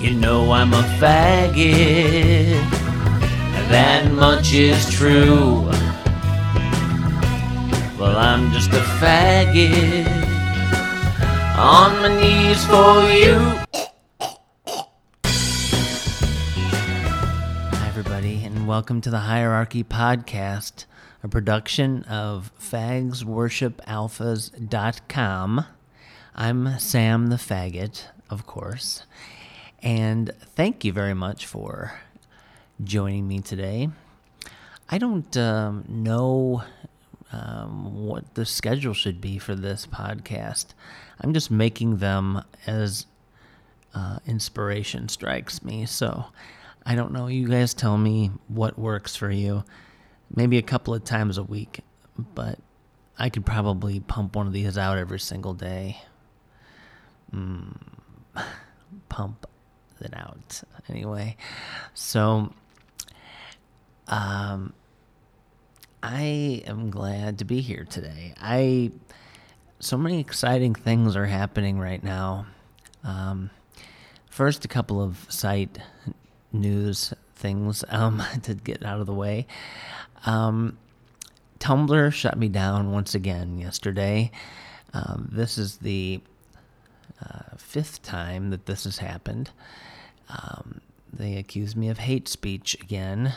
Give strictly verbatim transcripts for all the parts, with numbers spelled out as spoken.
You know I'm a faggot, that much is true. Well, I'm just a faggot, on my knees for you. Hi, everybody, and welcome to the Hierarchy Podcast, a production of fags worship alphas dot com. I'm Sam the Faggot, of course, and thank you very much for joining me today. I don't um, know um, what the schedule should be for this podcast. I'm just making them as uh, inspiration strikes me, so I don't know. You guys tell me what works for you. Maybe a couple of times a week, but I could probably pump one of these out every single day. Mm, pump it out. Anyway, so um, I am glad to be here today. I so many exciting things are happening right now. Um, first, a couple of site news things um, to get out of the way. Um, Tumblr shut me down once again yesterday. Um, this is the uh, fifth time that this has happened. Um, they accused me of hate speech again.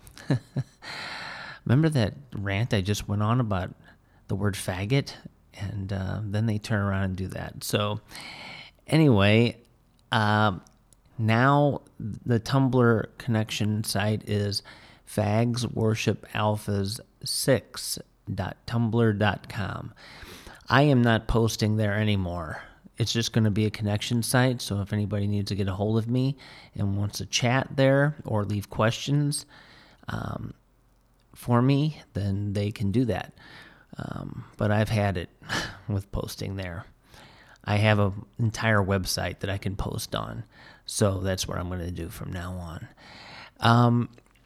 Remember that rant I just went on about the word faggot? And uh, then they turn around and do that. So anyway, uh, now the Tumblr connection site is fags worship alphas six dot tumblr dot com. I am not posting there anymore. It's just going to be a connection site, so if anybody needs to get a hold of me and wants to chat there or leave questions um, for me, then they can do that. Um, but I've had it with posting there. I have an entire website that I can post on, so that's what I'm going to do from now on. Um,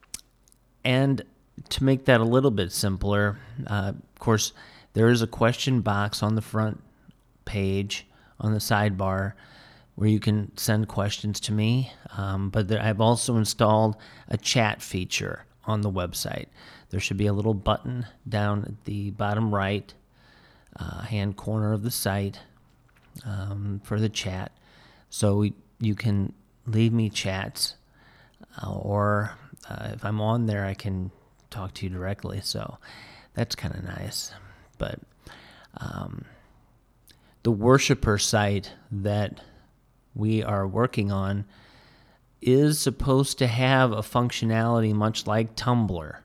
and to make that a little bit simpler, uh, of course, there is a question box on the front page on the sidebar where you can send questions to me. Um, but there, I've also installed a chat feature on the website. There should be a little button down at the bottom right uh, hand corner of the site um, for the chat. So we, you can leave me chats uh, or uh, if I'm on there, I can talk to you directly. So that's kind of nice. But um, the worshiper site that we are working on is supposed to have a functionality much like Tumblr.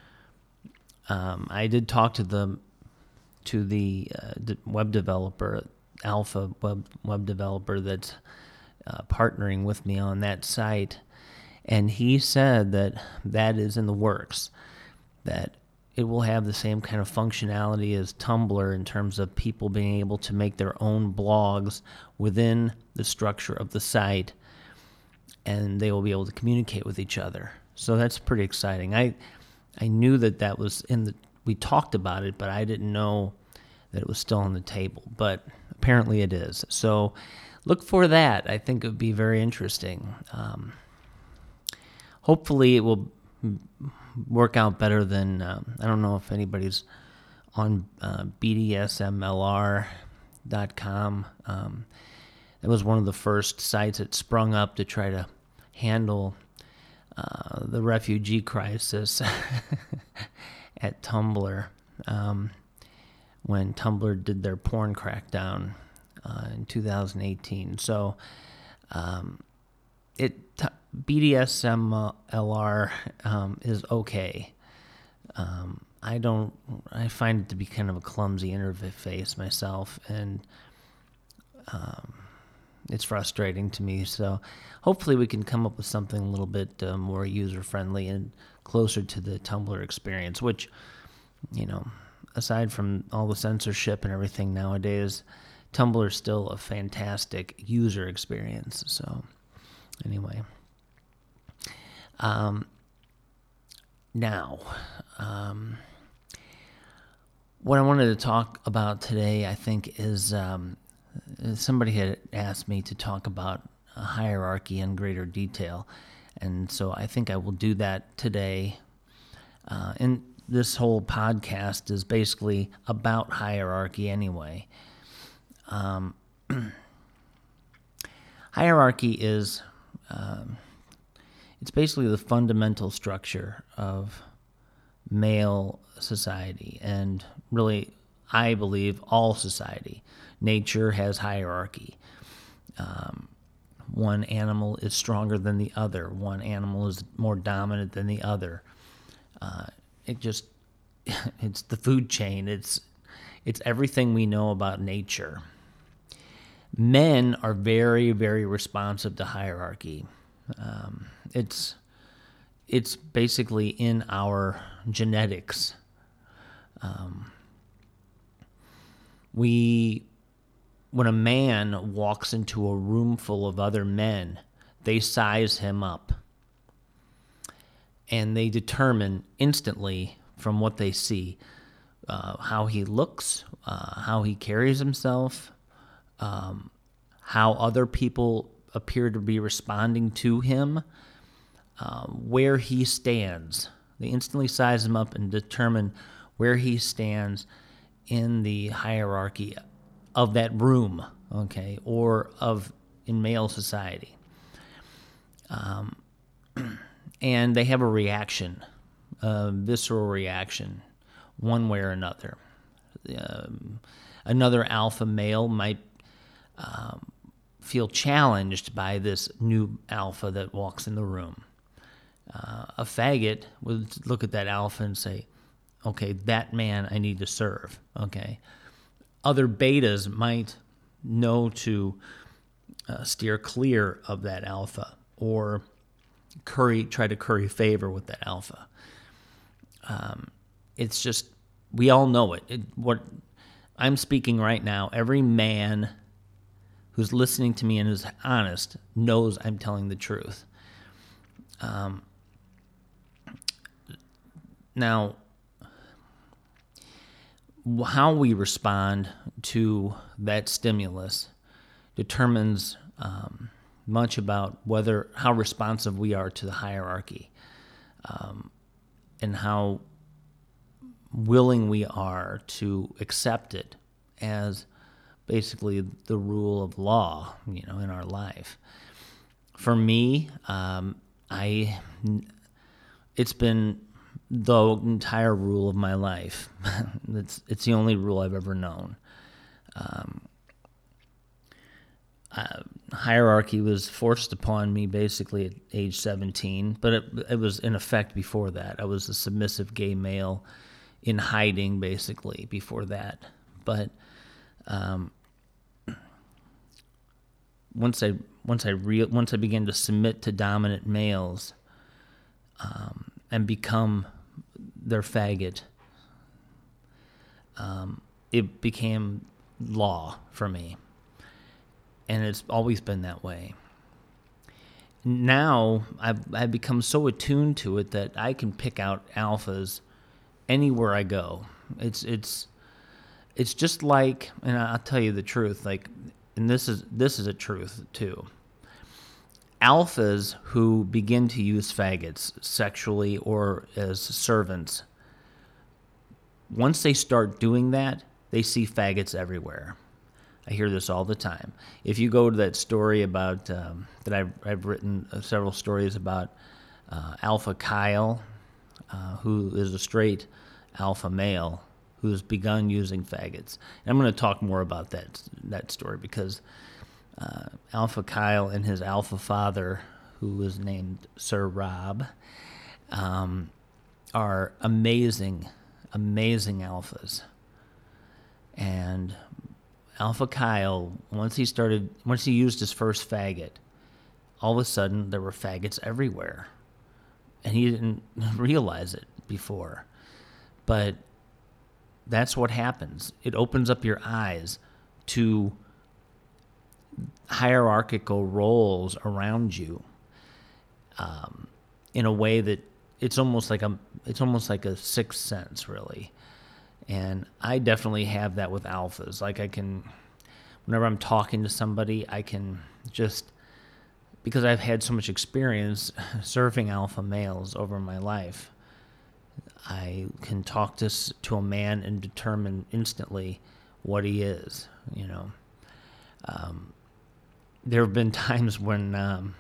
Um, I did talk to the to the uh, de- web developer, alpha web web developer that's uh, partnering with me on that site, and he said that that is in the works, that it will have the same kind of functionality as Tumblr in terms of people being able to make their own blogs within the structure of the site, and they will be able to communicate with each other. So that's pretty exciting. I I knew that that was in the, we talked about it, but I didn't know that it was still on the table, but apparently it is. So look for that. I think it would be very interesting. Um, hopefully it will work out better than, um, I don't know if anybody's on uh, B D S M L R dot com. Um, it was one of the first sites that sprung up to try to handle uh, the refugee crisis at Tumblr um, when Tumblr did their porn crackdown uh, in two thousand eighteen. So um, it t- B D S M L R um, is okay. Um, I don't. I find it to be kind of a clumsy interface myself, and um, it's frustrating to me. So hopefully we can come up with something a little bit uh, more user-friendly and closer to the Tumblr experience, which, you know, aside from all the censorship and everything nowadays, Tumblr is still a fantastic user experience. So anyway. Um, now, um, what I wanted to talk about today, I think, is um, somebody had asked me to talk about a hierarchy in greater detail. And so I think I will do that today. Uh, and this whole podcast is basically about hierarchy anyway. Um, hierarchy is, um, it's basically the fundamental structure of male society, and really, I believe, all society. Nature has hierarchy. Um, one animal is stronger than the other. One animal is more dominant than the other. Uh, it just, it's the food chain. It's, it's everything we know about nature. Men are very, very responsive to hierarchy. Um, it's, it's basically in our genetics. Um, we, when a man walks into a room full of other men, they size him up. And they determine instantly from what they see uh, how he looks, uh, how he carries himself, um, how other people appear to be responding to him, uh, where he stands. They instantly size him up and determine where he stands in the hierarchy of that room, okay, or of in male society. Um, and they have a reaction, a visceral reaction, one way or another. Um, another alpha male might um, feel challenged by this new alpha that walks in the room. Uh, a faggot would look at that alpha and say, okay, that man I need to serve, okay? Other betas might know to uh, steer clear of that alpha or curry, try to curry favor with that alpha. Um, it's just, we all know it. it. What I'm speaking right now, every man who's listening to me and is honest knows I'm telling the truth. Um, now, how we respond to that stimulus determines um, much about whether how responsive we are to the hierarchy, um, and how willing we are to accept it as basically the rule of law, you know, in our life. For me, um, I it's been the entire rule of my life. it's it's the only rule I've ever known. Um, uh, hierarchy was forced upon me basically at age seventeen, but it, it was in effect before that. I was a submissive gay male in hiding basically before that. But um, once I once I re- once I began to submit to dominant males um, and become their faggot, um, it became law for me. And it's always been that way. Now, I've, I've become so attuned to it that I can pick out alphas anywhere I go. It's it's it's just like, and I'll tell you the truth, like, and this is this is a truth too. Alphas who begin to use faggots sexually or as servants, once they start doing that, they see faggots everywhere. I hear this all the time. If you go to that story about, um, that I've, I've written uh, several stories about uh, Alpha Kyle, uh, who is a straight alpha male who's begun using faggots. And I'm going to talk more about that that story because uh, Alpha Kyle and his alpha father, who is named Sir Rob, um, are amazing, amazing alphas. And Alpha Kyle, once he started, once he used his first faggot, all of a sudden there were faggots everywhere. And he didn't realize it before. But that's what happens. It opens up your eyes to hierarchical roles around you um, in a way that it's almost like a, it's almost like a sixth sense, really. And I definitely have that with alphas. Like I can, whenever I'm talking to somebody, I can just because I've had so much experience surfing alpha males over my life, I can talk to to a man and determine instantly what he is. You know, um, there have been times when um,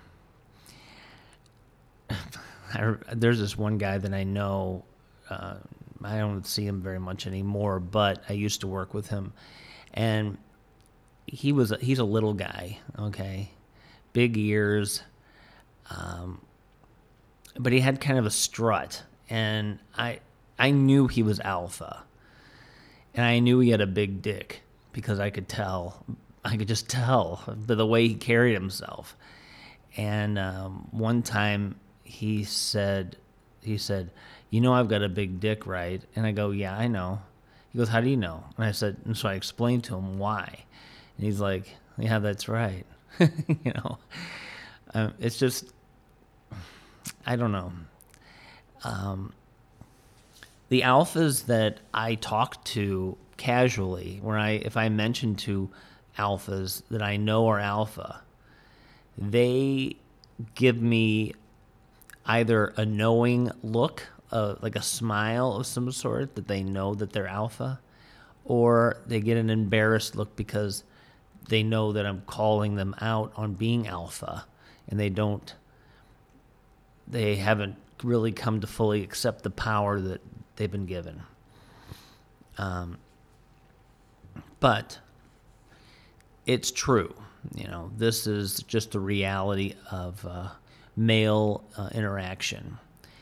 I, there's this one guy that I know. Uh, I don't see him very much anymore, but I used to work with him, and he was a, he's a little guy, okay, big ears, um, but he had kind of a strut, and I I knew he was alpha, and I knew he had a big dick because I could tell, I could just tell by the way he carried himself. And um, one time he said, he said, "You know I've got a big dick, right?" And I go, "Yeah, I know." He goes, "How do you know?" And I said, and so I explained to him why. And he's like, "Yeah, that's right." You know, um, it's just, I don't know. Um, the alphas that I talk to casually, where I, if I mention to alphas that I know are alpha, they give me either a knowing look, uh, like a smile of some sort, that they know that they're alpha, or they get an embarrassed look because they know that I'm calling them out on being alpha, and they don't, they haven't really come to fully accept the power that they've been given. Um, but it's true. You know, this is just the reality of uh, male uh, interaction.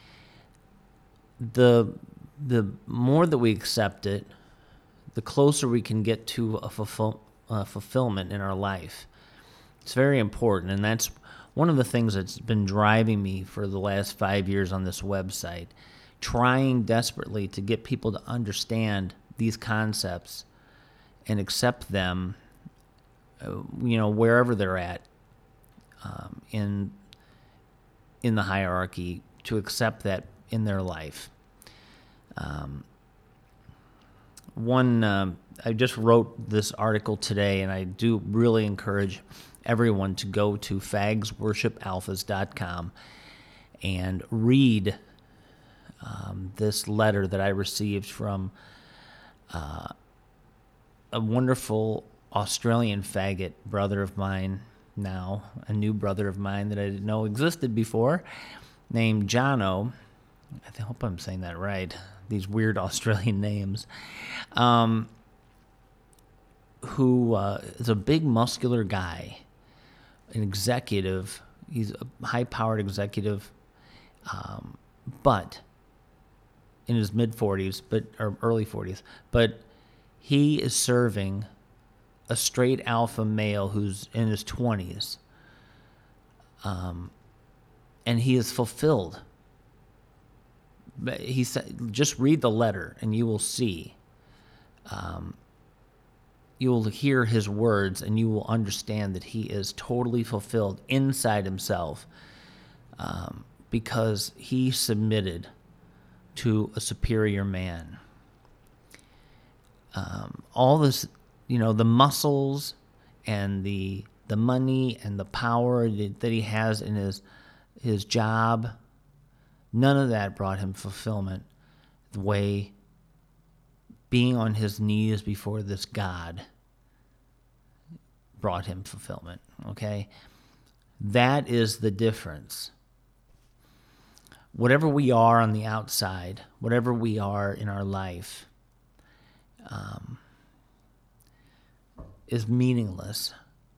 The the more that we accept it, the closer we can get to a fulfill, uh, fulfillment in our life. It's very important, and that's one of the things that's been driving me for the last five years on this website, trying desperately to get people to understand these concepts and accept them, uh, you know, wherever they're at um, in in the hierarchy, to accept that in their life. Um, one, um, I just wrote this article today, and I do really encourage everyone to go to fags worship alphas dot com and read um, this letter that I received from uh, a wonderful Australian faggot brother of mine, now a new brother of mine that I didn't know existed before, named Jono. I hope I'm saying that right. These weird Australian names. Um, who uh, is a big muscular guy, an executive. He's a high-powered executive, um, but in his mid-forties, but or early forties. But he is serving a straight alpha male who's in his twenties, um, and he is fulfilled. But he said, just read the letter, and you will see. Um, you will hear his words, and you will understand that he is totally fulfilled inside himself, um, because he submitted to a superior man. Um, all this, you know, the muscles and the the money and the power that he has in his his job, none of that brought him fulfillment the way being on his knees before this God brought him fulfillment, okay? That is the difference. Whatever we are on the outside, whatever we are in our life, um, is meaningless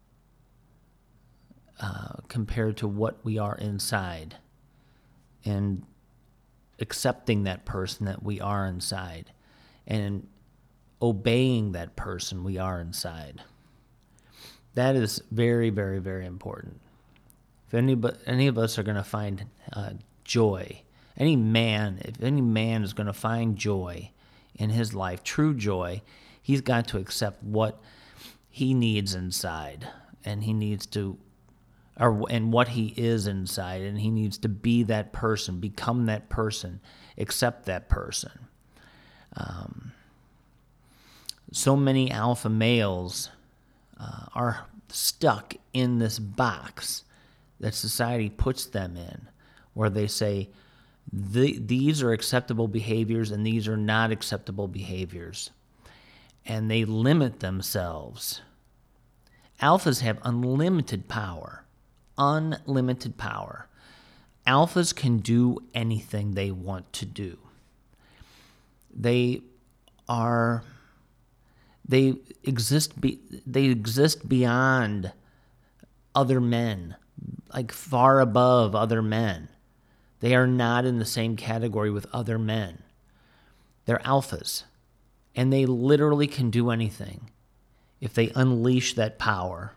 uh, compared to what we are inside, and accepting that person that we are inside, and obeying that person we are inside. That is very, very, very important. If any, any of us are going to find uh, joy, any man, if any man is going to find joy in his life, true joy, he's got to accept what he needs inside, and he needs to, or and what he is inside, and he needs to be that person, become that person, accept that person. Um, so many alpha males uh, are stuck in this box that society puts them in, where they say, the, these are acceptable behaviors and these are not acceptable behaviors. And they limit themselves. Alphas have unlimited power. Unlimited power. Alphas can do anything they want to do. They are, they exist, be, they exist beyond other men, like far above other men. They are not in the same category with other men. They're alphas, and they literally can do anything if they unleash that power.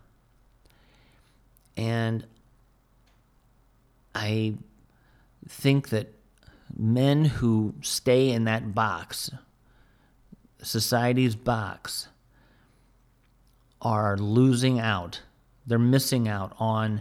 And I think that men who stay in that box, society's box, are losing out. They're missing out on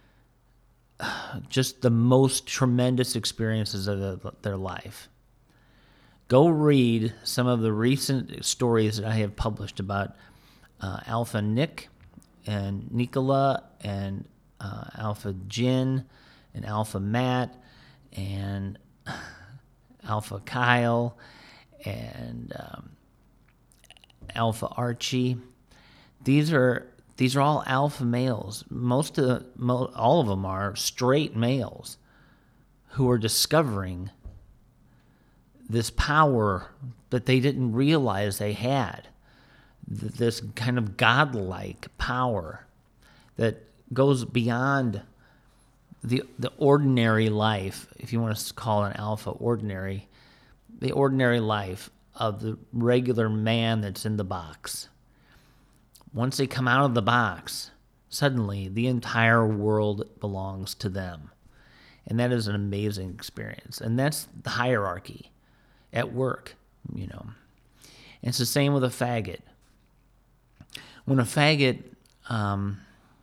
just the most tremendous experiences of their life. Go read some of the recent stories that I have published about uh, Alpha Nick and Nicola and uh, Alpha Jin and Alpha Matt and Alpha Kyle and um, Alpha Archie. These are these are all alpha males. Most of the, mo- all of them are straight males who are discovering this power that they didn't realize they had. This kind of godlike power that goes beyond the the ordinary life, if you want to call an alpha ordinary, the ordinary life of the regular man that's in the box. Once they come out of the box, suddenly the entire world belongs to them. And that is an amazing experience. And that's the hierarchy at work, you know. And it's the same with a faggot. When a faggot um,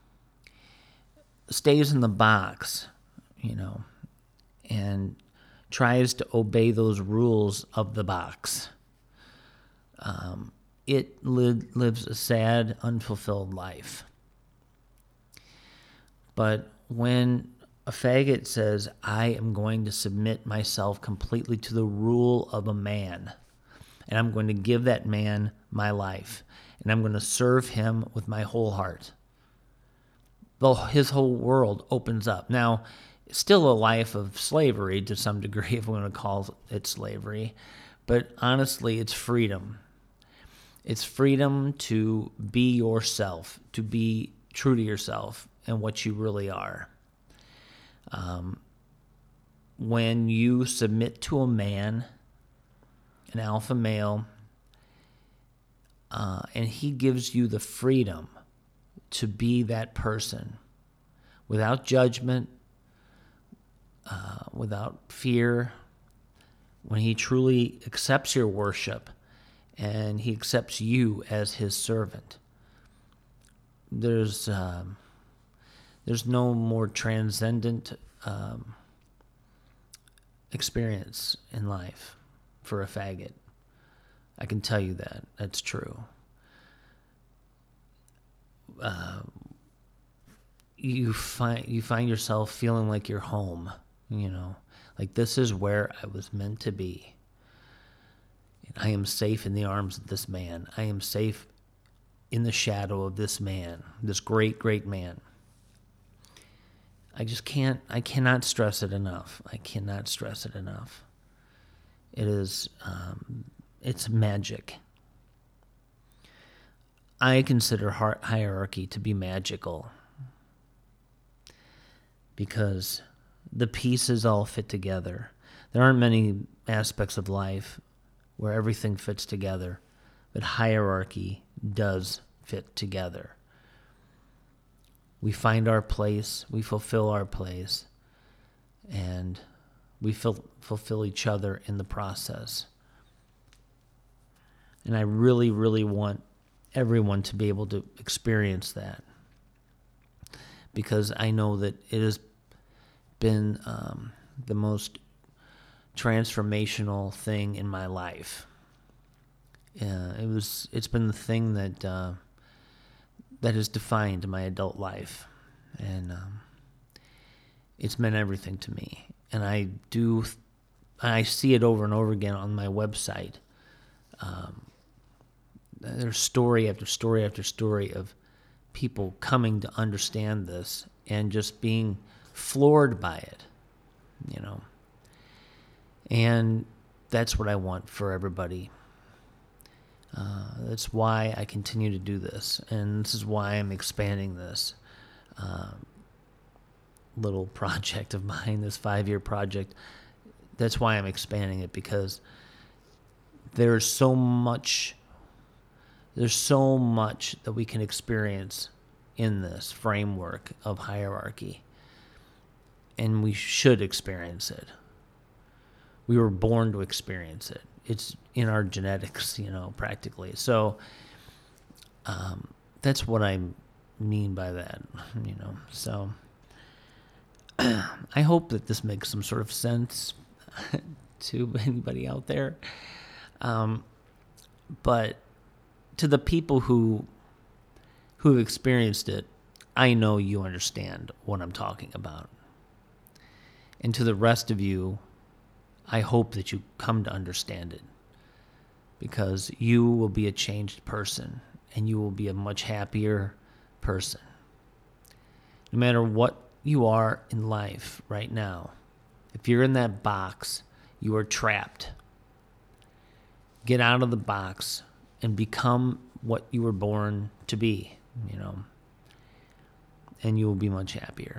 stays in the box, you know, and tries to obey those rules of the box, um, it li- lives a sad, unfulfilled life. But when a faggot says, I am going to submit myself completely to the rule of a man, and I'm going to give that man my life, and I'm going to serve him with my whole heart, though his whole world opens up. Now, still a life of slavery to some degree, if we want to call it slavery, but honestly, it's freedom. It's freedom to be yourself, to be true to yourself and what you really are. Um, when you submit to a man, an alpha male, uh, and he gives you the freedom to be that person without judgment, uh, without fear, when he truly accepts your worship and he accepts you as his servant, there's um, there's no more transcendent um, experience in life for a faggot. I can tell you that. That's true. Uh, you find you find yourself feeling like you're home, you know, like this is where I was meant to be. I am safe in the arms of this man. I am safe in the shadow of this man, this great, great man. I just can't, I cannot stress it enough. I cannot stress it enough. It is, um, it's magic. I consider hierarchy to be magical because the pieces all fit together. There aren't many aspects of life where everything fits together, but hierarchy does fit together. We find our place, we fulfill our place, and we fil- fulfill each other in the process. And I really, really want everyone to be able to experience that, because I know that it has been um, the most transformational thing in my life. Uh, it was. It's been the thing that uh, that has defined my adult life, and um, it's meant everything to me. And I do, I see it over and over again on my website. Um, there's story after story after story of people coming to understand this and just being floored by it, you know. And that's what I want for everybody. Uh, that's why I continue to do this, and this is why I'm expanding this uh, little project of mine, this five-year project. That's why I'm expanding it, because there's so much, there's so much that we can experience in this framework of hierarchy, and we should experience it. We were born to experience it. It's in our genetics, you know, practically. So um, that's what I mean by that, you know. So I hope that this makes some sort of sense to anybody out there. Um, but to the people who who have experienced it, I know you understand what I'm talking about. And to the rest of you, I hope that you come to understand it, because you will be a changed person, and you will be a much happier person. No matter what you are in life right now, if you're in that box, you are trapped. Get out of the box and become what you were born to be, you know, and you will be much happier.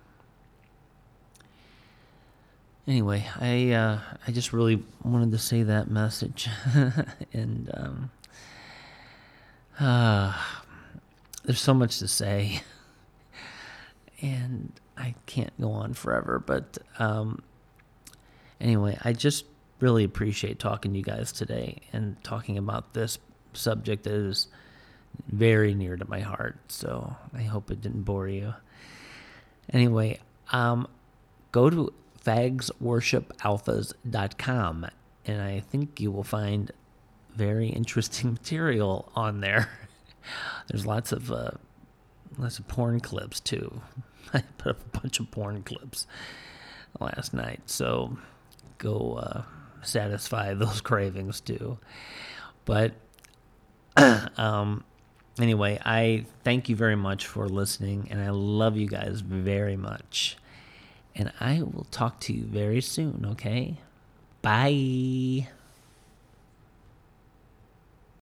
Anyway, I uh, I just really wanted to say that message, and um, uh, there's so much to say, and I can't go on forever. But um, anyway, I just really appreciate talking to you guys today and talking about this subject that is very near to my heart. So I hope it didn't bore you. Anyway, um, go to fags worship alphas dot com, and I think you will find very interesting material on there. There's lots of uh, lots of porn clips too. I put up a bunch of porn clips last night, so go uh, satisfy those cravings too. But um, anyway, I thank you very much for listening, and I love you guys very much. And I will talk to you very soon, okay? Bye.